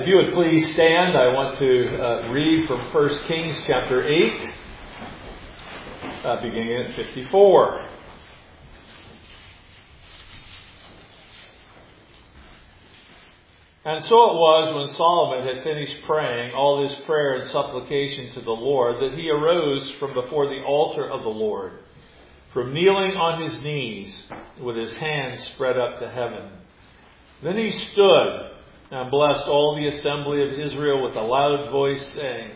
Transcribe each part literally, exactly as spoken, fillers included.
If you would please stand, I want to uh, read from First Kings chapter eight, uh, beginning at fifty-four. And so it was, when Solomon had finished praying all his prayer and supplication to the Lord, that he arose from before the altar of the Lord, from kneeling on his knees, with his hands spread up to heaven. Then he stood and blessed all the assembly of Israel with a loud voice, saying,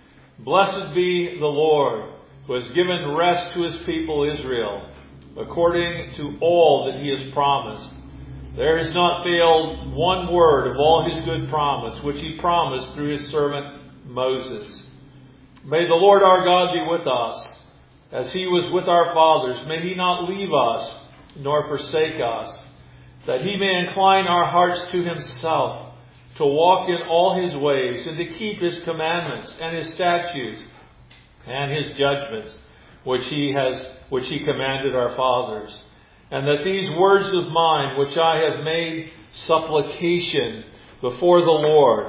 Blessed be the Lord, who has given rest to his people Israel, according to all that he has promised. There has not failed one word of all his good promise, which he promised through his servant Moses. May the Lord our God be with us, as he was with our fathers. May he not leave us, nor forsake us, that he may incline our hearts to himself, to walk in all his ways, and to keep his commandments and his statutes and his judgments, which he has, which he commanded our fathers. And that these words of mine, which I have made supplication before the Lord,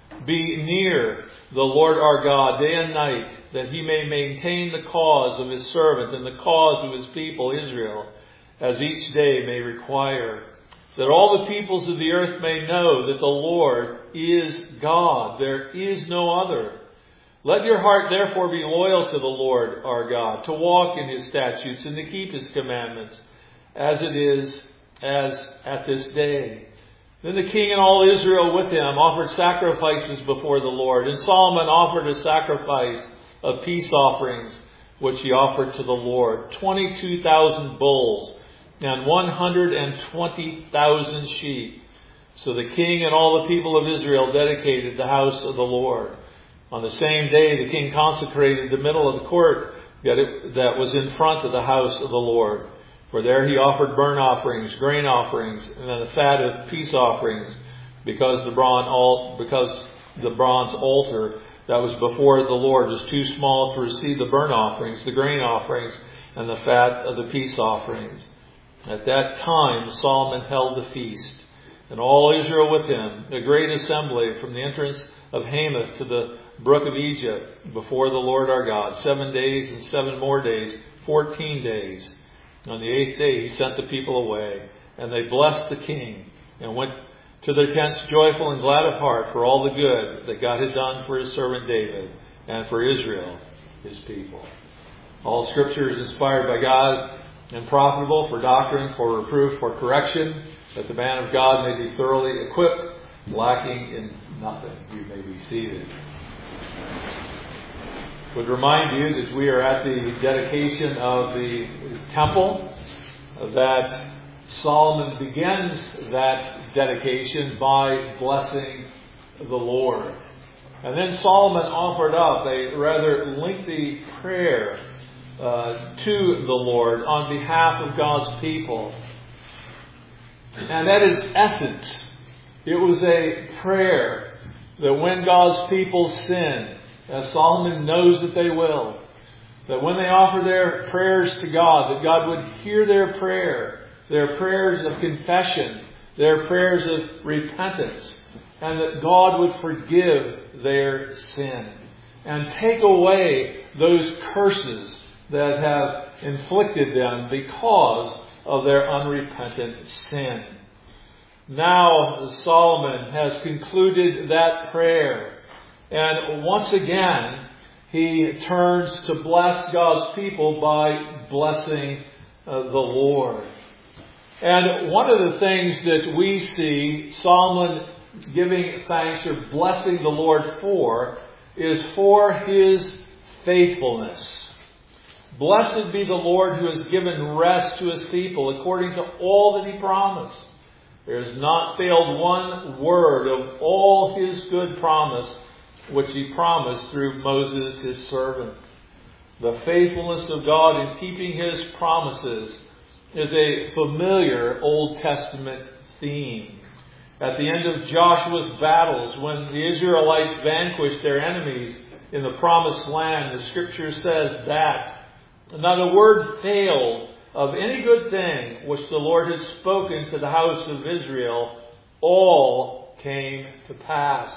be near the Lord our God day and night, that he may maintain the cause of his servant and the cause of his people Israel, as each day may require. That all the peoples of the earth may know that the Lord is God. There is no other. Let your heart therefore be loyal to the Lord our God, to walk in his statutes and to keep his commandments, as it is as at this day. Then the king and all Israel with him offered sacrifices before the Lord. And Solomon offered a sacrifice of peace offerings, which he offered to the Lord. Twenty-two thousand bulls and one hundred twenty thousand sheep. So the king and all the people of Israel dedicated the house of the Lord. On the same day, the king consecrated the middle of the court that, it, that was in front of the house of the Lord. For there he offered burnt offerings, grain offerings, and then the fat of peace offerings, because the bronze, because the bronze altar that was before the Lord was too small to receive the burnt offerings, the grain offerings, and the fat of the peace offerings. At that time Solomon held the feast, and all Israel with him, a great assembly from the entrance of Hamath to the brook of Egypt, before the Lord our God, seven days and seven more days, fourteen days. On the eighth day he sent the people away, and they blessed the king, and went to their tents joyful and glad of heart for all the good that God had done for his servant David, and for Israel, his people. All Scripture is inspired by God, and profitable for doctrine, for reproof, for correction, that the man of God may be thoroughly equipped, lacking in nothing. You may be seated. I would remind you that we are at the dedication of the temple, that Solomon begins that dedication by blessing the Lord. And then Solomon offered up a rather lengthy prayer Uh, to the Lord on behalf of God's people. And at its essence, it was a prayer that when God's people sin, as Solomon knows that they will, that when they offer their prayers to God, that God would hear their prayer, their prayers of confession, their prayers of repentance, and that God would forgive their sin and take away those curses that have inflicted them because of their unrepentant sin. Now Solomon has concluded that prayer, and once again he turns to bless God's people by blessing uh, the Lord. And one of the things that we see Solomon giving thanks or blessing the Lord for is for his faithfulness. Blessed be the Lord who has given rest to his people according to all that he promised. There has not failed one word of all his good promise, which he promised through Moses his servant. The faithfulness of God in keeping his promises is a familiar Old Testament theme. At the end of Joshua's battles, when the Israelites vanquished their enemies in the promised land, the Scripture says that not a word failed of any good thing which the Lord has spoken to the house of Israel. All came to pass.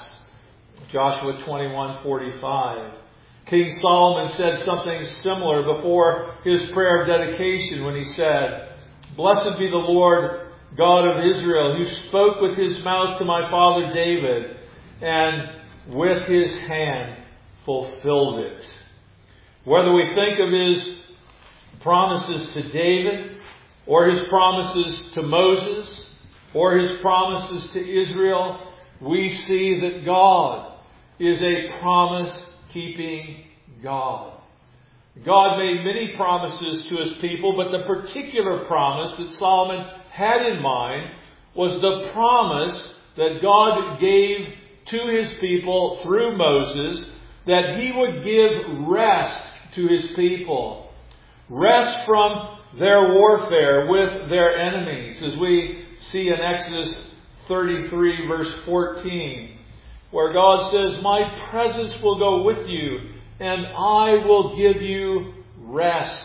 Joshua twenty-one forty-five. King Solomon said something similar before his prayer of dedication when he said, "Blessed be the Lord God of Israel, who spoke with his mouth to my father David, and with his hand fulfilled it." Whether we think of his promises to David, or his promises to Moses, or his promises to Israel, we see that God is a promise-keeping God. God made many promises to his people, but the particular promise that Solomon had in mind was the promise that God gave to his people through Moses, that he would give rest to his people. Rest from their warfare with their enemies, as we see in Exodus thirty-three verse fourteen, where God says, "My presence will go with you, and I will give you rest."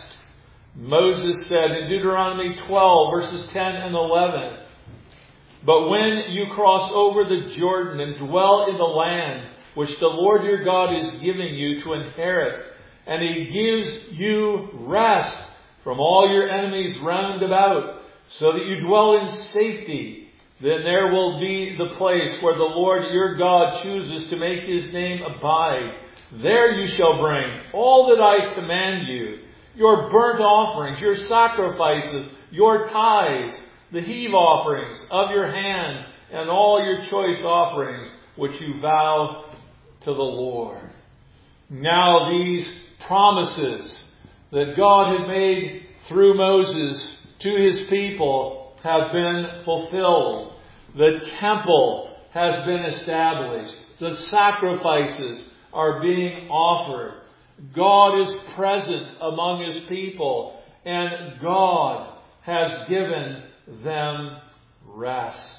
Moses said in Deuteronomy twelve verses ten and eleven, "But when you cross over the Jordan and dwell in the land which the Lord your God is giving you to inherit, and he gives you rest from all your enemies round about, so that you dwell in safety, then there will be the place where the Lord your God chooses to make his name abide. There you shall bring all that I command you, your burnt offerings, your sacrifices, your tithes, the heave offerings of your hand, and all your choice offerings, which you vow to the Lord." Now these promises that God had made through Moses to his people have been fulfilled. The temple has been established. The sacrifices are being offered. God is present among his people, and God has given them rest.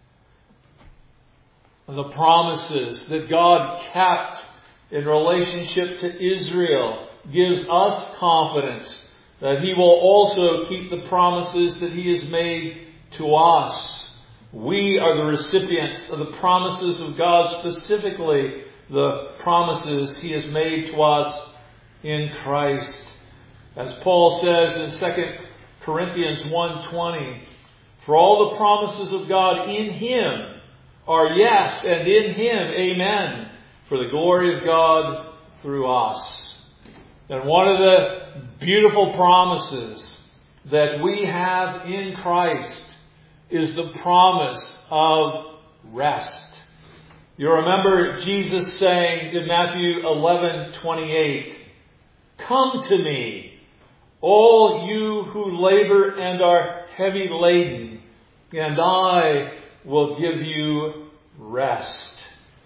The promises that God kept in relationship to Israel gives us confidence that he will also keep the promises that he has made to us. We are the recipients of the promises of God, specifically the promises he has made to us in Christ. As Paul says in Second Corinthians one twenty, "For all the promises of God in him are yes, and in him amen, for the glory of God through us." And one of the beautiful promises that we have in Christ is the promise of rest. You remember Jesus saying in Matthew eleven twenty-eight, "Come to me, all you who labor and are heavy laden, and I will give you rest."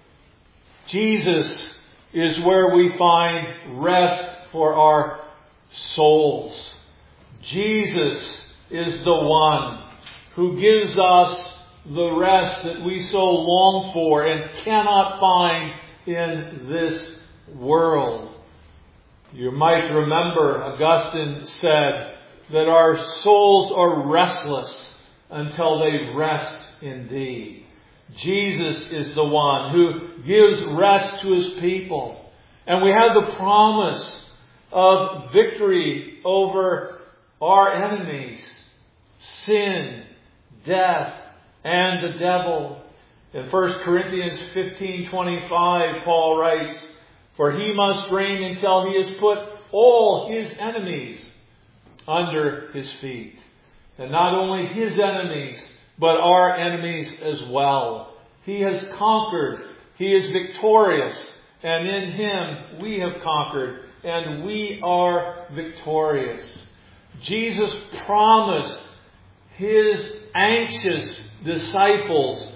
Jesus is where we find rest for our souls. Jesus is the one who gives us the rest that we so long for and cannot find in this world. You might remember Augustine said that our souls are restless until they rest in thee. Jesus is the one who gives rest to his people. And we have the promise of victory over our enemies, sin, death, and the devil. In First Corinthians fifteen twenty-five, Paul writes, "For he must reign until he has put all his enemies under his feet." And not only his enemies, but our enemies as well. He has conquered. He is victorious. And in him we have conquered. And we are victorious. Jesus promised his anxious disciples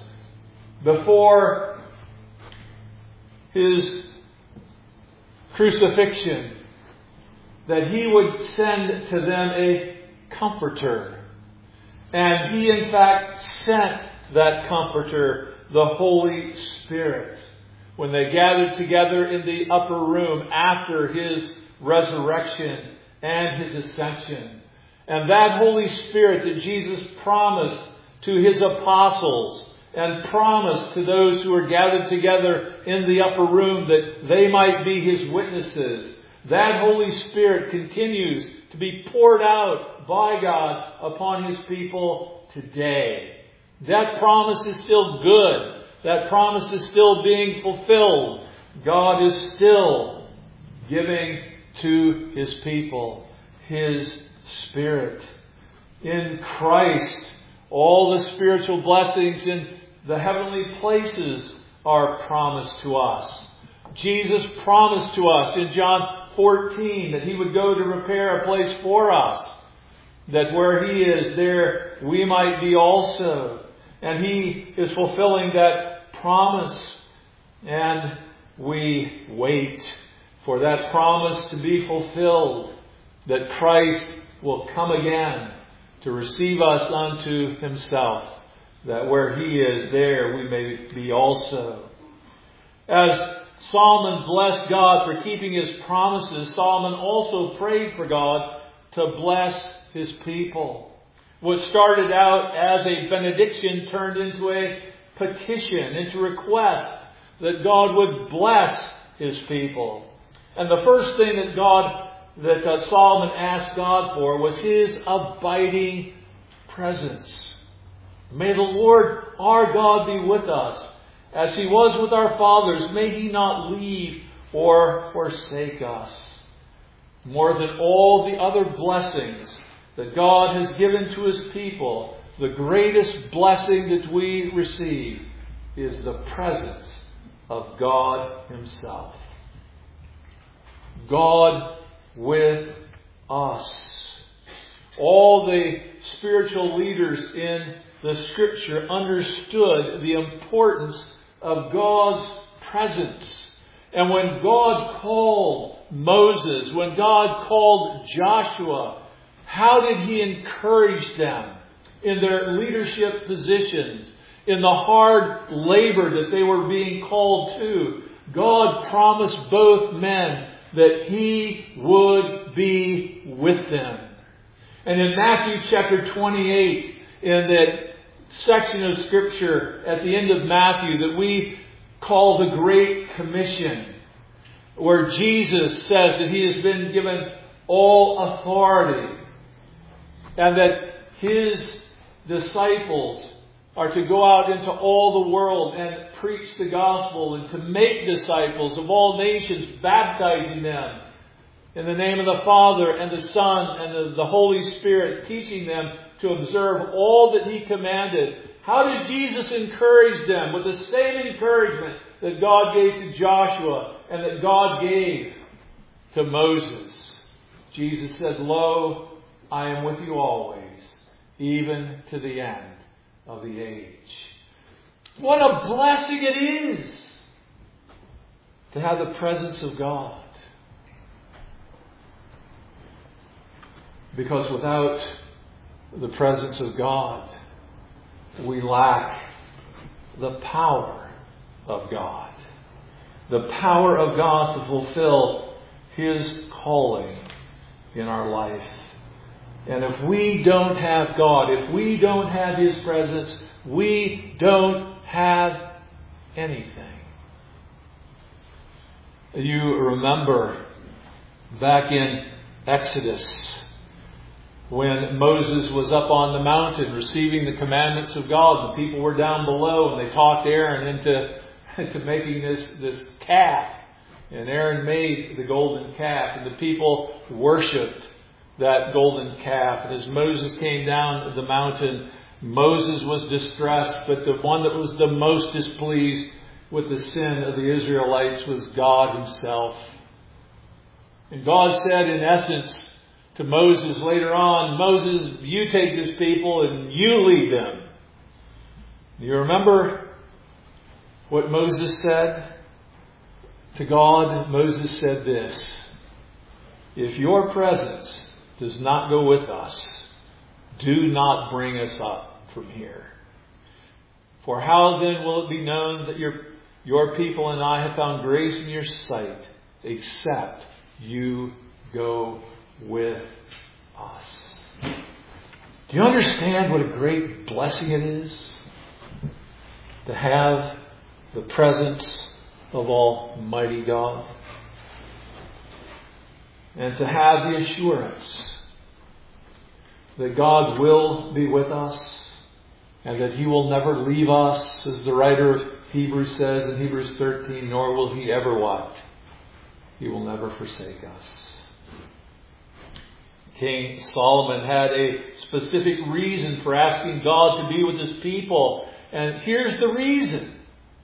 before his crucifixion that he would send to them a comforter. And he in fact sent that comforter, the Holy Spirit, when they gathered together in the upper room after his resurrection and his ascension. And that Holy Spirit that Jesus promised to his apostles and promised to those who are gathered together in the upper room that they might be His witnesses. That Holy Spirit continues to be poured out by God upon His people today. That promise is still good. That promise is still being fulfilled. God is still giving to His people His Spirit. In Christ, all the spiritual blessings in the heavenly places are promised to us. Jesus promised to us in John fourteen that He would go to prepare a place for us, that where He is, there we might be also. And He is fulfilling that promise, and we wait for that promise to be fulfilled, that Christ will come again to receive us unto Himself, that where He is, there we may be also. As Solomon blessed God for keeping His promises, Solomon also prayed for God to bless His people. What started out as a benediction turned into a petition, into a request that God would bless His people. And the first thing that God, that uh, Solomon asked God for was His abiding presence. May the Lord our God be with us as He was with our fathers. May He not leave or forsake us. More than all the other blessings that God has given to His people, the greatest blessing that we receive is the presence of God Himself. God with us. All the spiritual leaders in the Scripture understood the importance of God's presence. And when God called Moses, when God called Joshua, how did He encourage them in their leadership positions, in the hard labor that they were being called to? God promised both men that He would be with them. And in Matthew chapter twenty-eight, in that section of Scripture at the end of Matthew that we call the Great Commission, where Jesus says that He has been given all authority and that His disciples are to go out into all the world and preach the gospel and to make disciples of all nations, baptizing them in the name of the Father and the Son and the, the Holy Spirit, teaching them to observe all that He commanded. How does Jesus encourage them? With the same encouragement that God gave to Joshua and that God gave to Moses. Jesus said, "Lo, I am with you always, even to the end of the age." What a blessing it is to have the presence of God. Because without the presence of God, we lack the power of God. The power of God to fulfill His calling in our life. And if we don't have God, if we don't have His presence, we don't have anything. You remember back in Exodus, when Moses was up on the mountain receiving the commandments of God, the people were down below and they talked Aaron into, into making this, this calf. And Aaron made the golden calf and the people worshipped that golden calf. And as Moses came down the mountain, Moses was distressed, but the one that was the most displeased with the sin of the Israelites was God Himself. And God said in essence to Moses later on, "Moses, you take this people and you lead them." You remember what Moses said to God? Moses said this: "If your presence does not go with us, do not bring us up from here. For how then will it be known that your, your people and I have found grace in your sight, except you go with us?" Do you understand what a great blessing it is to have the presence of Almighty God, and to have the assurance that God will be with us and that He will never leave us, as the writer of Hebrews says in Hebrews thirteen, nor will He ever what? He will never forsake us. King Solomon had a specific reason for asking God to be with His people. And here's the reason.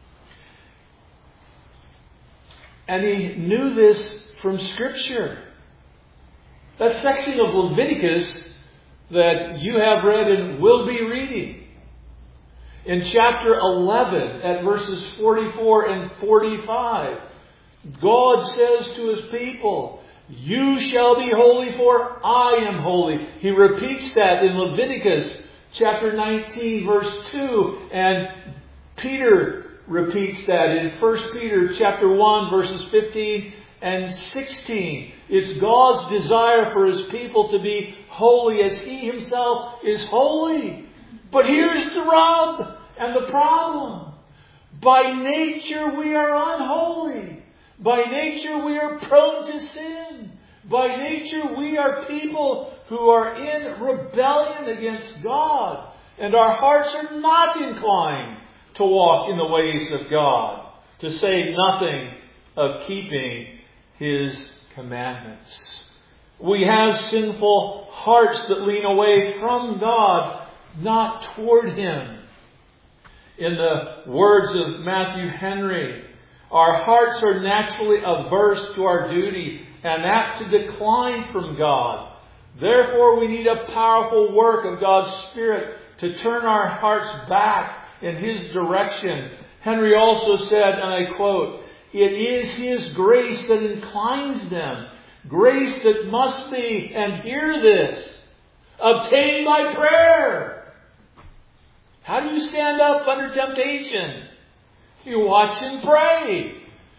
And he knew this from Scripture. That section of Leviticus that you have read and will be reading. In chapter eleven, at verses forty-four and forty-five, God says to His people, "You shall be holy, for I am holy." He repeats that in Leviticus chapter nineteen, verse two. And Peter repeats that in First Peter chapter one, verses fifteen and sixteen. It's God's desire for His people to be holy as He Himself is holy. But here's the rub and the problem. By nature we are unholy. By nature we are prone to sin. By nature we are people who are in rebellion against God. And our hearts are not inclined to walk in the ways of God, to say nothing of keeping His commandments. We have sinful hearts that lean away from God, not toward Him. In the words of Matthew Henry, our hearts are naturally averse to our duty and apt to decline from God. Therefore, we need a powerful work of God's Spirit to turn our hearts back in His direction. Henry also said, and I quote, "It is His grace that inclines them, grace that must be," and hear this, "obtained by prayer." How do you stand up under temptation? You watch and pray.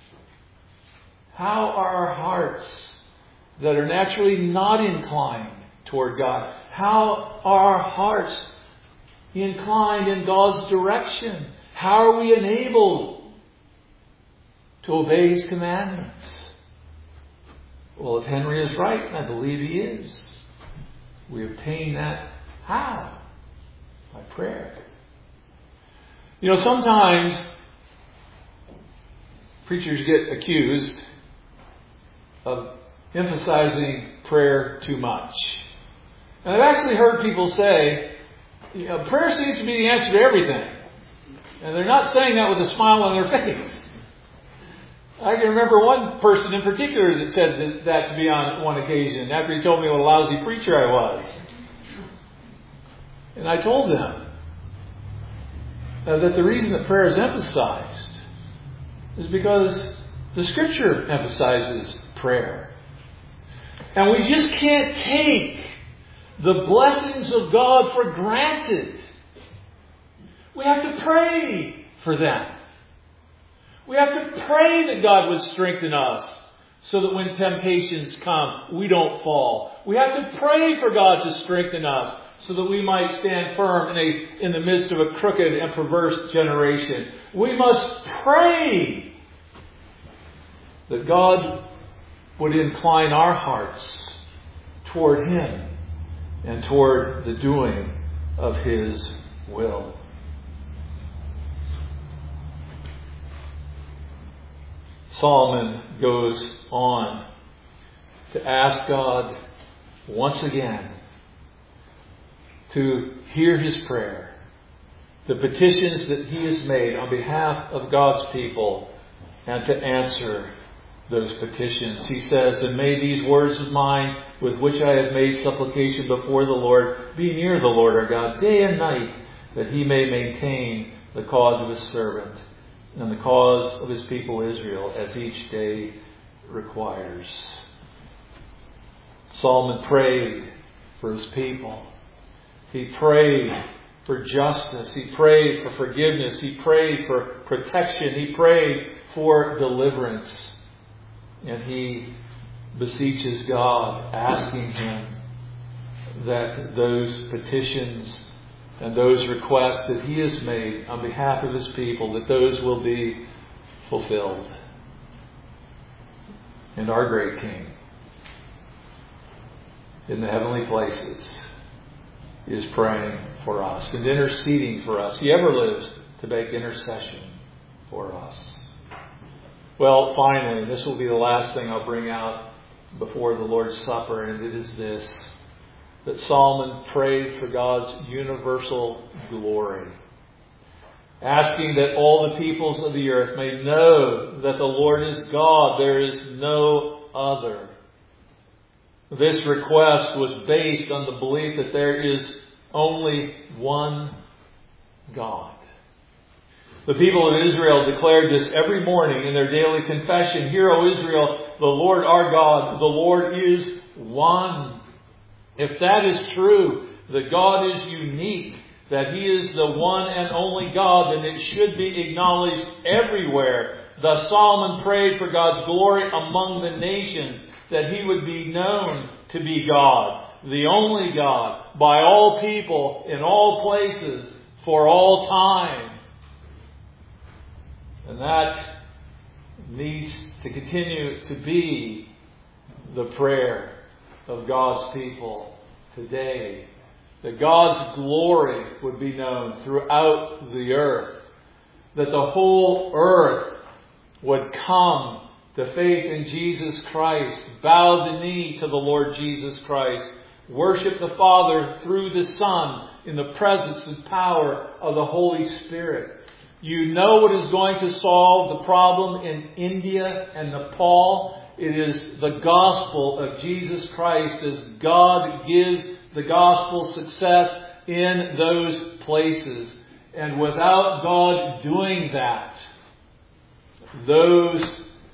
How are our hearts that are naturally not inclined toward God, how are our hearts inclined in God's direction? How are we enabled to obey His commandments? Well, if Henry is right, and I believe he is, we obtain that how? By prayer. You know, sometimes preachers get accused of emphasizing prayer too much. And I've actually heard people say, you know, prayer seems to be the answer to everything. And they're not saying that with a smile on their face. I can remember one person in particular that said that to me on one occasion after he told me what a lousy preacher I was. And I told them uh, that the reason that prayer is emphasized is because the Scripture emphasizes prayer. And we just can't take the blessings of God for granted. We have to pray for them. We have to pray that God would strengthen us so that when temptations come, we don't fall. We have to pray for God to strengthen us so that we might stand firm in, a, in the midst of a crooked and perverse generation. We must pray that God would incline our hearts toward Him and toward the doing of His will. Solomon goes on to ask God once again to hear his prayer, the petitions that he has made on behalf of God's people, and to answer those petitions. He says, "And may these words of mine, with which I have made supplication before the Lord, be near the Lord our God day and night, that He may maintain the cause of His servant and the cause of His people Israel, as each day requires." Solomon prayed for his people. He prayed for justice. He prayed for forgiveness. He prayed for protection. He prayed for deliverance. And he beseeches God, asking Him that those petitions and those requests that He has made on behalf of His people, that those will be fulfilled. And our great King in the heavenly places is praying for us and interceding for us. He ever lives to make intercession for us. Well, finally, this will be the last thing I'll bring out before the Lord's Supper, and it is this, that Solomon prayed for God's universal glory, asking that all the peoples of the earth may know that the Lord is God, there is no other. This request was based on the belief that there is only one God. The people of Israel declared this every morning in their daily confession. Hear, O Israel, the Lord our God, the Lord is one. If that is true, that God is unique, that He is the one and only God, then it should be acknowledged everywhere. Thus Solomon prayed for God's glory among the nations, that He would be known to be God, the only God, by all people, in all places, for all time. And that needs to continue to be the prayer of God's people today. That God's glory would be known throughout the earth. That the whole earth would come to faith in Jesus Christ, bow the knee to the Lord Jesus Christ, worship the Father through the Son in the presence and power of the Holy Spirit. You know what is going to solve the problem in India and Nepal? It is the gospel of Jesus Christ, as God gives the gospel success in those places. And without God doing that, those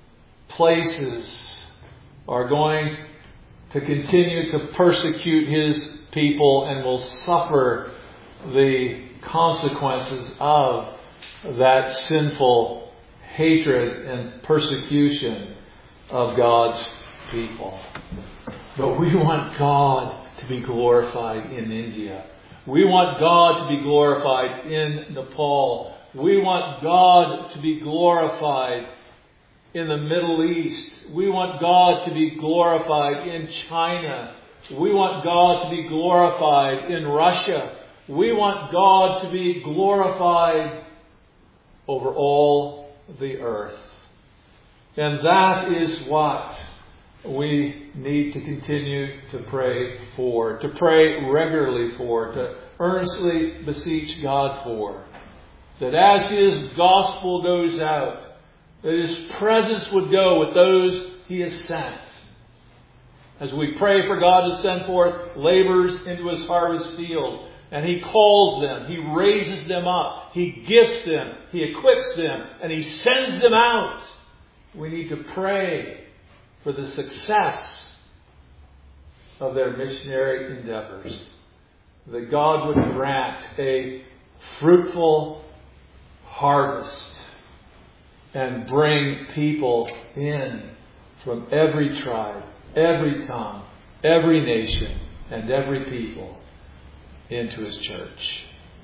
places are going to continue to persecute His people and will suffer the consequences of that sinful hatred and persecution of God's people. But we want God to be glorified in India. We want God to be glorified in Nepal. We want God to be glorified in the Middle East. We want God to be glorified in China. We want God to be glorified in Russia. We want God to be glorified over all the earth. And that is what we need to continue to pray for, to pray regularly for, to earnestly beseech God for. That as His gospel goes out, that His presence would go with those He has sent. As we pray for God to send forth laborers into His harvest field, and He calls them, He raises them up, He gifts them, He equips them, and He sends them out. We need to pray for the success of their missionary endeavors. That God would grant a fruitful harvest and bring people in from every tribe, every tongue, every nation, and every people into His church.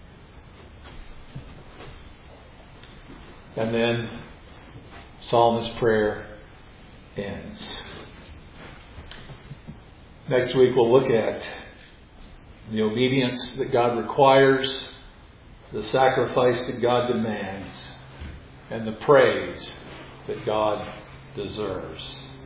And then Solomon's prayer ends. Next week we'll look at the obedience that God requires, the sacrifice that God demands, and the praise that God deserves.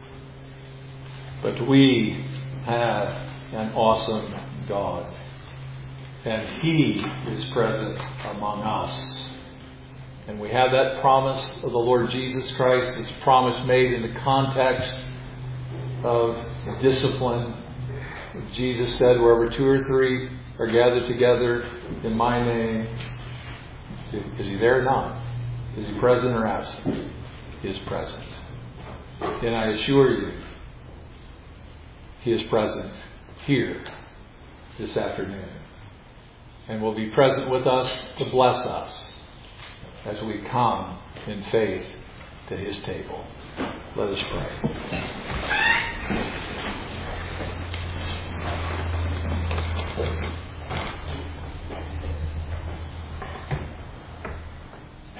But we have an awesome God. And He is present among us. And we have that promise of the Lord Jesus Christ, this promise made in the context of discipline. Jesus said, wherever two or three are gathered together in my name, is He there or not? Is He present or absent? He is present. And I assure you, He is present here this afternoon. And will be present with us to bless us as we come in faith to His table. Let us pray.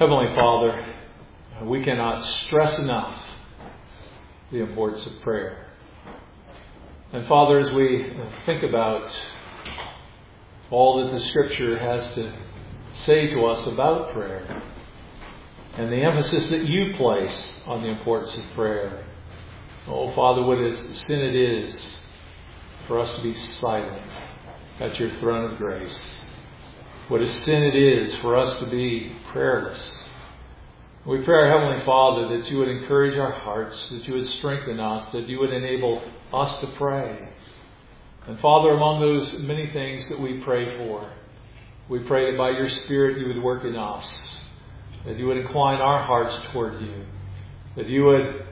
Heavenly Father, we cannot stress enough the importance of prayer. And Father, as we think about all that the Scripture has to say to us about prayer, and the emphasis that you place on the importance of prayer, oh Father, what a sin it is for us to be silent at your throne of grace. What a sin it is for us to be prayerless. We pray, our Heavenly Father, that you would encourage our hearts, that you would strengthen us, that you would enable us to pray. And Father, among those many things that we pray for, we pray that by your Spirit you would work in us, that you would incline our hearts toward you, that you would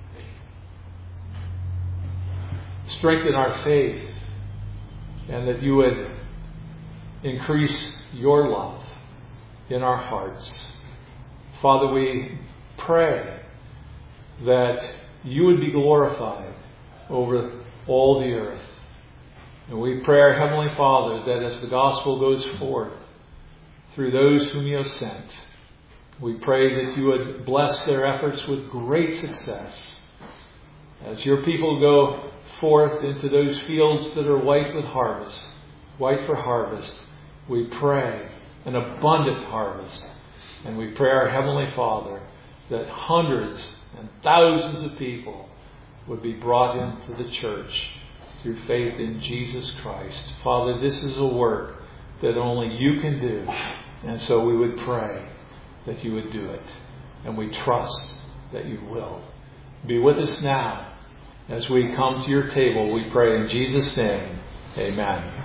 strengthen our faith, and that you would increase your love in our hearts. Father, we pray that you would be glorified over all the earth. And we pray, our Heavenly Father, that as the gospel goes forth through those whom you have sent, we pray that you would bless their efforts with great success. As your people go forth into those fields that are white with harvest, white for harvest, we pray an abundant harvest. And we pray, our Heavenly Father, that hundreds and thousands of people would be brought into the church through faith in Jesus Christ. Father, this is a work that only you can do. And so we would pray that you would do it. And we trust that you will. Be with us now as we come to your table. We pray in Jesus' name. Amen.